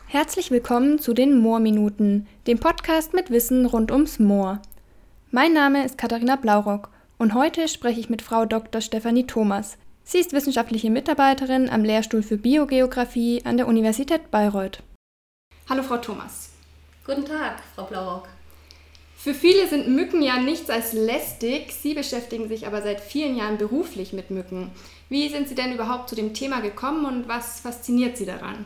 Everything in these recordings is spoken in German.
Herzlich willkommen zu den Moorminuten, dem Podcast mit Wissen rund ums Moor. Mein Name ist Katharina Blaurock und heute spreche ich mit Frau Dr. Stefanie Thomas. Sie ist wissenschaftliche Mitarbeiterin am Lehrstuhl für Biogeographie an der Universität Bayreuth. Hallo Frau Thomas. Guten Tag, Frau Blaurock. Für viele sind Mücken ja nichts als lästig, Sie beschäftigen sich aber seit vielen Jahren beruflich mit Mücken. Wie sind Sie denn überhaupt zu dem Thema gekommen und was fasziniert Sie daran?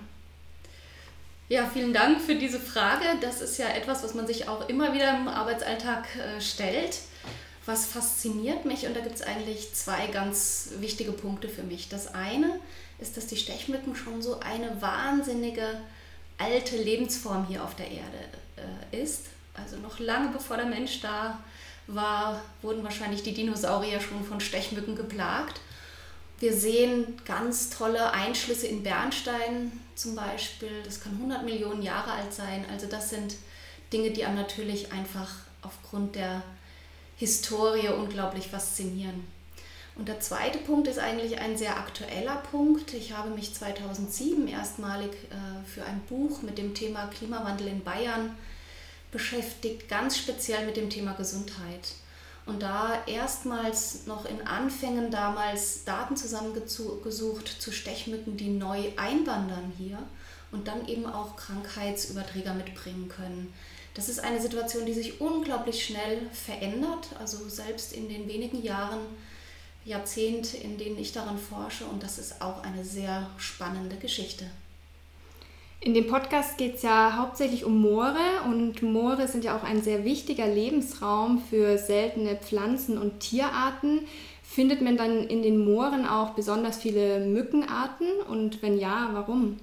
Ja, vielen Dank für diese Frage. Das ist ja etwas, was man sich auch immer wieder im Arbeitsalltag stellt. Was fasziniert mich? Und da gibt es eigentlich zwei ganz wichtige Punkte für mich. Das eine ist, dass die Stechmücken schon so eine wahnsinnige alte Lebensform hier auf der Erde ist. Also noch lange bevor der Mensch da war, wurden wahrscheinlich die Dinosaurier schon von Stechmücken geplagt. Wir sehen ganz tolle Einschlüsse in Bernstein zum Beispiel. Das kann 100 Millionen Jahre alt sein. Also das sind Dinge, die einem natürlich einfach aufgrund der Historie unglaublich faszinieren. Und der zweite Punkt ist eigentlich ein sehr aktueller Punkt. Ich habe mich 2007 erstmalig für ein Buch mit dem Thema Klimawandel in Bayern beschäftigt, ganz speziell mit dem Thema Gesundheit. Und da erstmals noch in Anfängen damals Daten zusammengesucht zu Stechmücken, die neu einwandern hier und dann eben auch Krankheitsüberträger mitbringen können. Das ist eine Situation, die sich unglaublich schnell verändert, also selbst in den wenigen Jahrzehnt, in denen ich daran forsche, und das ist auch eine sehr spannende Geschichte. In dem Podcast geht es ja hauptsächlich um Moore und Moore sind ja auch ein sehr wichtiger Lebensraum für seltene Pflanzen- und Tierarten. Findet man dann in den Mooren auch besonders viele Mückenarten und wenn ja, warum?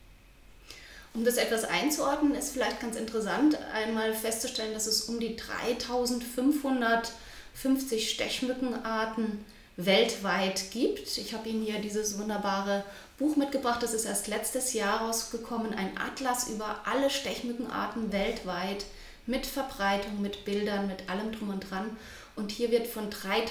Um das etwas einzuordnen, ist vielleicht ganz interessant, einmal festzustellen, dass es um die 3550 Stechmückenarten weltweit gibt. Ich habe Ihnen hier dieses wunderbare Buch mitgebracht, das ist erst letztes Jahr rausgekommen, ein Atlas über alle Stechmückenarten weltweit mit Verbreitung, mit Bildern, mit allem drum und dran. Und hier wird von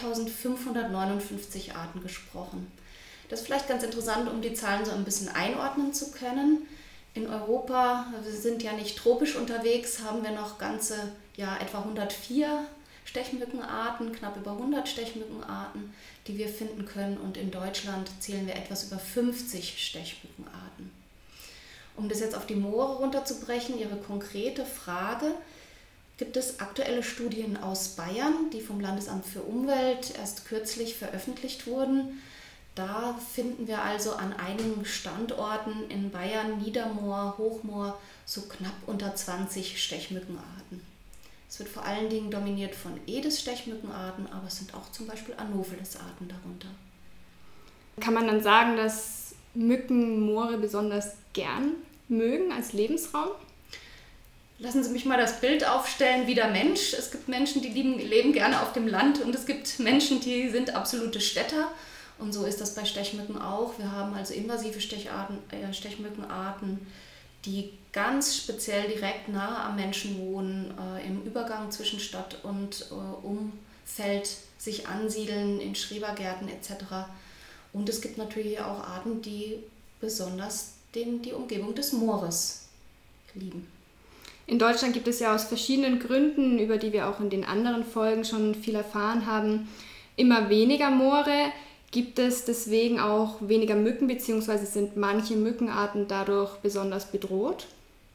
3559 Arten gesprochen. Das ist vielleicht ganz interessant, um die Zahlen so ein bisschen einordnen zu können. In Europa, wir sind ja nicht tropisch unterwegs, haben wir noch etwa 104 Stechmückenarten, knapp über 100 Stechmückenarten, die wir finden können. Und in Deutschland zählen wir etwas über 50 Stechmückenarten. Um das jetzt auf die Moore runterzubrechen, Ihre konkrete Frage, gibt es aktuelle Studien aus Bayern, die vom Landesamt für Umwelt erst kürzlich veröffentlicht wurden. Da finden wir also an einigen Standorten in Bayern, Niedermoor, Hochmoor, so knapp unter 20 Stechmückenarten. Es wird vor allen Dingen dominiert von Aedes-Stechmückenarten, aber es sind auch zum Beispiel Anopheles-Arten darunter. Kann man dann sagen, dass Mücken Moore besonders gern mögen als Lebensraum? Lassen Sie mich mal das Bild aufstellen wie der Mensch. Es gibt Menschen, die leben gerne auf dem Land und es gibt Menschen, die sind absolute Städter. Und so ist das bei Stechmücken auch. Wir haben also invasive Stechmückenarten, die ganz speziell direkt nahe am Menschen wohnen, im Übergang zwischen Stadt und Umfeld sich ansiedeln, in Schrebergärten etc. Und es gibt natürlich auch Arten, die besonders die Umgebung des Moores lieben. In Deutschland gibt es ja aus verschiedenen Gründen, über die wir auch in den anderen Folgen schon viel erfahren haben, immer weniger Moore. Gibt es deswegen auch weniger Mücken, beziehungsweise sind manche Mückenarten dadurch besonders bedroht?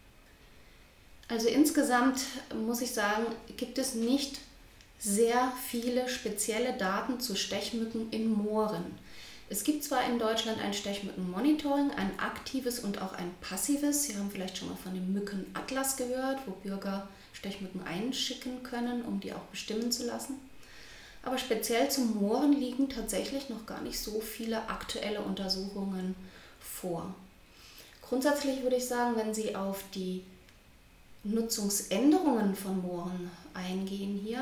Also insgesamt muss ich sagen, gibt es nicht sehr viele spezielle Daten zu Stechmücken in Mooren. Es gibt zwar in Deutschland ein Stechmückenmonitoring, ein aktives und auch ein passives. Sie haben vielleicht schon mal von dem Mückenatlas gehört, wo Bürger Stechmücken einschicken können, um die auch bestimmen zu lassen. Aber speziell zu Mooren liegen tatsächlich noch gar nicht so viele aktuelle Untersuchungen vor. Grundsätzlich würde ich sagen, wenn Sie auf die Nutzungsänderungen von Mooren eingehen hier,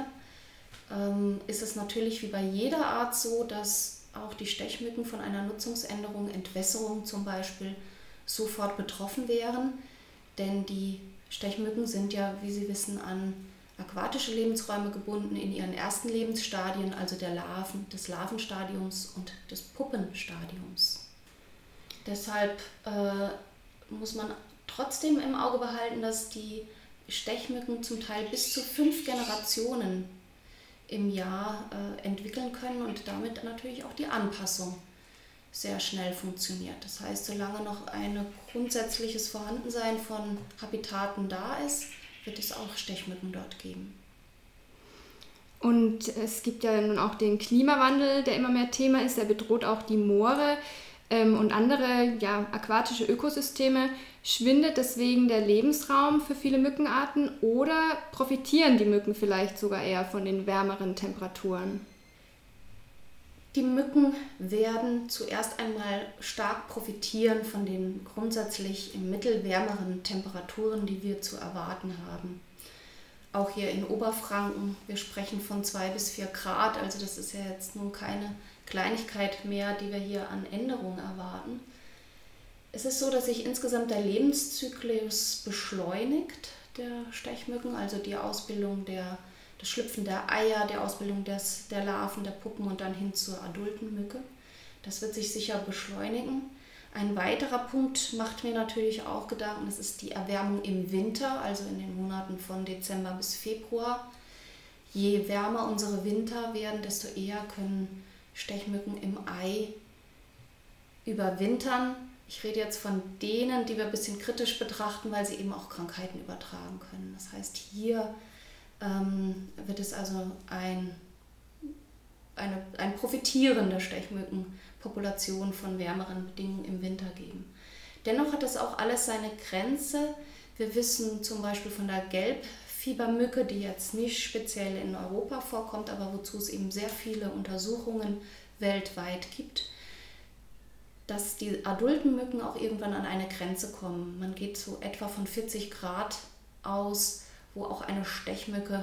ist es natürlich wie bei jeder Art so, dass auch die Stechmücken von einer Nutzungsänderung, Entwässerung zum Beispiel, sofort betroffen wären. Denn die Stechmücken sind ja, wie Sie wissen, an aquatische Lebensräume gebunden in ihren ersten Lebensstadien, also des Larvenstadiums und des Puppenstadiums. Deshalb muss man trotzdem im Auge behalten, dass die Stechmücken zum Teil bis zu 5 Generationen im Jahr entwickeln können und damit natürlich auch die Anpassung sehr schnell funktioniert. Das heißt, solange noch ein grundsätzliches Vorhandensein von Habitaten da ist, wird es auch Stechmücken dort geben. Und es gibt ja nun auch den Klimawandel, der immer mehr Thema ist. Der bedroht auch die Moore und andere aquatische Ökosysteme. Schwindet deswegen der Lebensraum für viele Mückenarten oder profitieren die Mücken vielleicht sogar eher von den wärmeren Temperaturen? Die Mücken werden zuerst einmal stark profitieren von den grundsätzlich im Mittel wärmeren Temperaturen, die wir zu erwarten haben. Auch hier in Oberfranken, wir sprechen von 2 bis 4 Grad, also das ist ja jetzt nun keine Kleinigkeit mehr, die wir hier an Änderungen erwarten. Es ist so, dass sich insgesamt der Lebenszyklus beschleunigt der Stechmücken, also die Ausbildung das Schlüpfen der Eier, die Ausbildung der Larven, der Puppen und dann hin zur adulten Mücke. Das wird sich sicher beschleunigen. Ein weiterer Punkt macht mir natürlich auch Gedanken, das ist die Erwärmung im Winter, also in den Monaten von Dezember bis Februar. Je wärmer unsere Winter werden, desto eher können Stechmücken im Ei überwintern. Ich rede jetzt von denen, die wir ein bisschen kritisch betrachten, weil sie eben auch Krankheiten übertragen können. Das heißt, hier wird es also ein Profitieren der Stechmückenpopulation von wärmeren Bedingungen im Winter geben. Dennoch hat das auch alles seine Grenze. Wir wissen zum Beispiel von der Gelbfiebermücke, die jetzt nicht speziell in Europa vorkommt, aber wozu es eben sehr viele Untersuchungen weltweit gibt, dass die adulten Mücken auch irgendwann an eine Grenze kommen. Man geht so etwa von 40 Grad aus, wo auch eine Stechmücke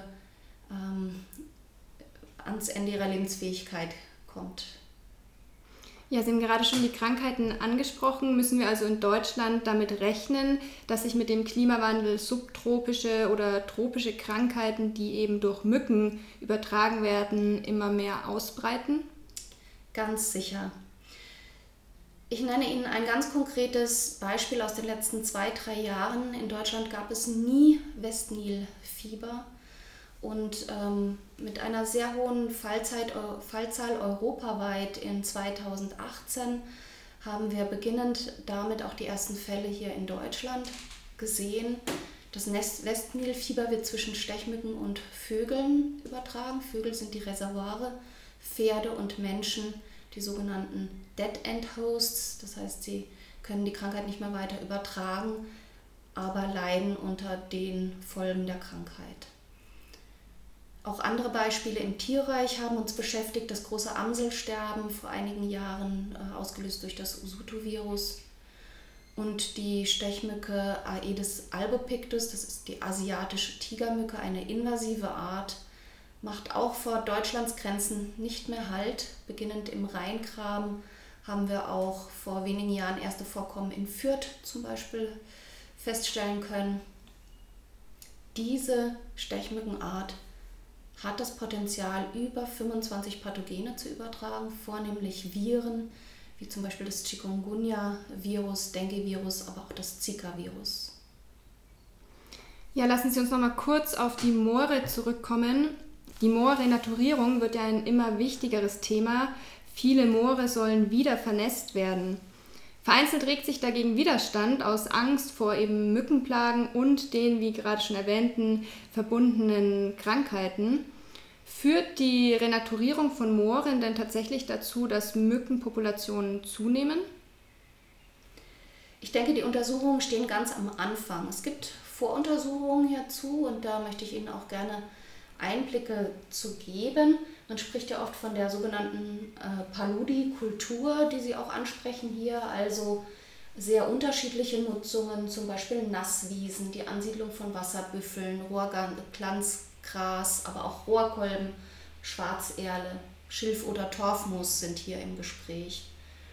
ans Ende ihrer Lebensfähigkeit kommt. Ja, Sie haben gerade schon die Krankheiten angesprochen. Müssen wir also in Deutschland damit rechnen, dass sich mit dem Klimawandel subtropische oder tropische Krankheiten, die eben durch Mücken übertragen werden, immer mehr ausbreiten? Ganz sicher. Ich nenne Ihnen ein ganz konkretes Beispiel aus den letzten 2-3 Jahren. In Deutschland gab es nie Westnilfieber und mit einer sehr hohen Fallzahl europaweit in 2018 haben wir beginnend damit auch die ersten Fälle hier in Deutschland gesehen. Das Westnilfieber wird zwischen Stechmücken und Vögeln übertragen. Vögel sind die Reservoire, Pferde und Menschen die sogenannten Dead-End-Hosts, das heißt, sie können die Krankheit nicht mehr weiter übertragen, aber leiden unter den Folgen der Krankheit. Auch andere Beispiele im Tierreich haben uns beschäftigt, das große Amselsterben vor einigen Jahren, ausgelöst durch das Usutu-Virus, und die Stechmücke Aedes albopictus, das ist die asiatische Tigermücke, eine invasive Art, macht auch vor Deutschlands Grenzen nicht mehr Halt. Beginnend im Rheingraben haben wir auch vor wenigen Jahren erste Vorkommen in Fürth zum Beispiel feststellen können. Diese Stechmückenart hat das Potenzial, über 25 Pathogene zu übertragen, vornehmlich Viren, wie zum Beispiel das Chikungunya-Virus, Dengue-Virus, aber auch das Zika-Virus. Ja, lassen Sie uns noch mal kurz auf die Moore zurückkommen. Die Moorrenaturierung wird ja ein immer wichtigeres Thema. Viele Moore sollen wieder vernässt werden. Vereinzelt regt sich dagegen Widerstand aus Angst vor eben Mückenplagen und den, wie gerade schon erwähnten, verbundenen Krankheiten. Führt die Renaturierung von Mooren denn tatsächlich dazu, dass Mückenpopulationen zunehmen? Ich denke, die Untersuchungen stehen ganz am Anfang. Es gibt Voruntersuchungen hierzu und da möchte ich Ihnen auch gerne Einblicke zu geben. Man spricht ja oft von der sogenannten Paludikultur, die Sie auch ansprechen hier, also sehr unterschiedliche Nutzungen, zum Beispiel Nasswiesen, die Ansiedlung von Wasserbüffeln, Rohrglanzgras, aber auch Rohrkolben, Schwarzerle, Schilf- oder Torfmoos sind hier im Gespräch.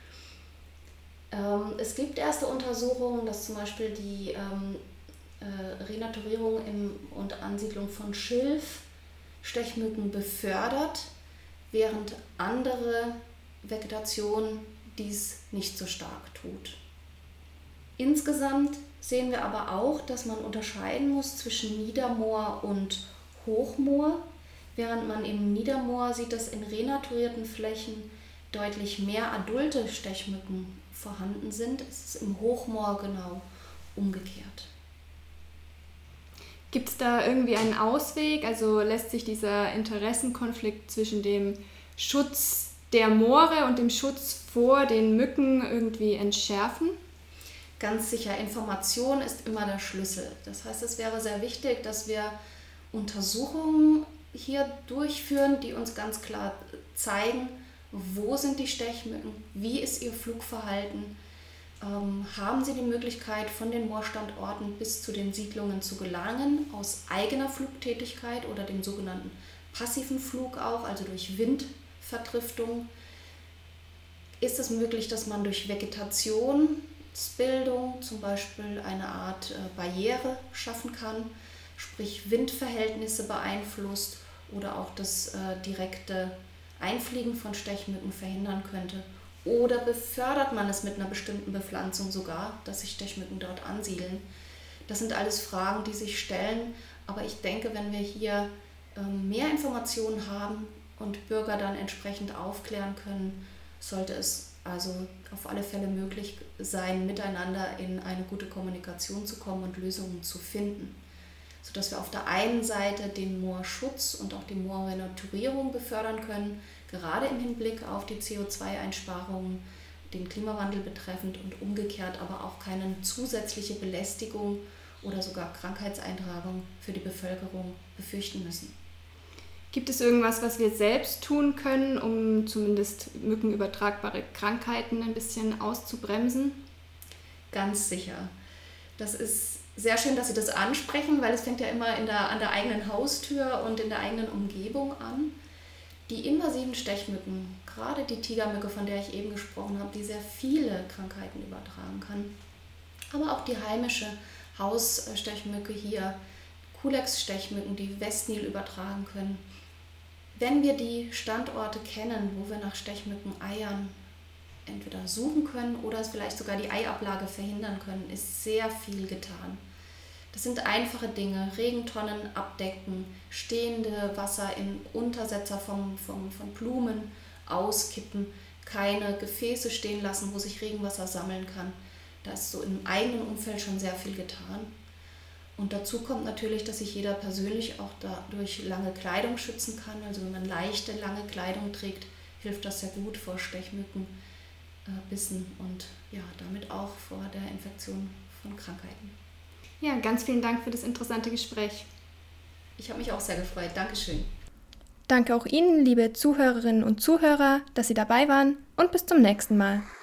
Es gibt erste Untersuchungen, dass zum Beispiel die Renaturierung und Ansiedlung von Schilf Stechmücken befördert, während andere Vegetation dies nicht so stark tut. Insgesamt sehen wir aber auch, dass man unterscheiden muss zwischen Niedermoor und Hochmoor. Während man im Niedermoor sieht, dass in renaturierten Flächen deutlich mehr adulte Stechmücken vorhanden sind, ist es im Hochmoor genau umgekehrt. Gibt es da irgendwie einen Ausweg? Also lässt sich dieser Interessenkonflikt zwischen dem Schutz der Moore und dem Schutz vor den Mücken irgendwie entschärfen? Ganz sicher, Information ist immer der Schlüssel. Das heißt, es wäre sehr wichtig, dass wir Untersuchungen hier durchführen, die uns ganz klar zeigen, wo sind die Stechmücken, wie ist ihr Flugverhalten, haben sie die Möglichkeit, von den Moorstandorten bis zu den Siedlungen zu gelangen, aus eigener Flugtätigkeit oder dem sogenannten passiven Flug auch, also durch Windverdriftung. Ist es möglich, dass man durch Vegetationsbildung zum Beispiel eine Art Barriere schaffen kann, sprich Windverhältnisse beeinflusst oder auch das direkte Einfliegen von Stechmücken verhindern könnte? Oder befördert man es mit einer bestimmten Bepflanzung sogar, dass sich Stechmücken dort ansiedeln? Das sind alles Fragen, die sich stellen, aber ich denke, wenn wir hier mehr Informationen haben und Bürger dann entsprechend aufklären können, sollte es also auf alle Fälle möglich sein, miteinander in eine gute Kommunikation zu kommen und Lösungen zu finden, sodass wir auf der einen Seite den Moorschutz und auch die Moorrenaturierung befördern können, gerade im Hinblick auf die CO2-Einsparungen, den Klimawandel betreffend und umgekehrt aber auch keine zusätzliche Belästigung oder sogar Krankheitseintragung für die Bevölkerung befürchten müssen. Gibt es irgendwas, was wir selbst tun können, um zumindest mückenübertragbare Krankheiten ein bisschen auszubremsen? Ganz sicher. Das ist sehr schön, dass Sie das ansprechen, weil es fängt ja immer an der eigenen Haustür und in der eigenen Umgebung an. Die invasiven Stechmücken, gerade die Tigermücke, von der ich eben gesprochen habe, die sehr viele Krankheiten übertragen kann, aber auch die heimische Hausstechmücke hier, Culex-Stechmücken, die Westnil übertragen können. Wenn wir die Standorte kennen, wo wir nach Stechmückeneiern entweder suchen können oder es vielleicht sogar die Eiablage verhindern können, ist sehr viel getan. Das sind einfache Dinge, Regentonnen abdecken, stehende Wasser in Untersetzer von Blumen auskippen, keine Gefäße stehen lassen, wo sich Regenwasser sammeln kann. Da ist so im eigenen Umfeld schon sehr viel getan. Und dazu kommt natürlich, dass sich jeder persönlich auch dadurch lange Kleidung schützen kann. Also wenn man leichte, lange Kleidung trägt, hilft das sehr gut vor Stechmückenbissen und ja, damit auch vor der Infektion von Krankheiten. Ja, ganz vielen Dank für das interessante Gespräch. Ich habe mich auch sehr gefreut. Dankeschön. Danke auch Ihnen, liebe Zuhörerinnen und Zuhörer, dass Sie dabei waren und bis zum nächsten Mal.